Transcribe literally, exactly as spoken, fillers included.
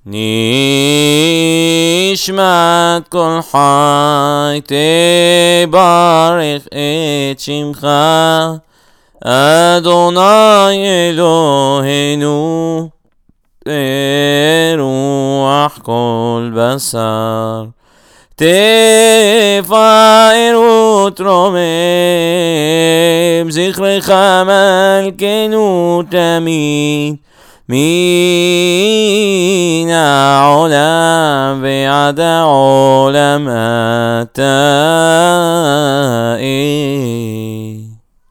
נשמת כל חי תברך את שמך, אדוני אלוהינו ברוח כל בשר. תפאר ותרומם זכרך מלכנו תמיד, מן העולם ועד העולם אתה.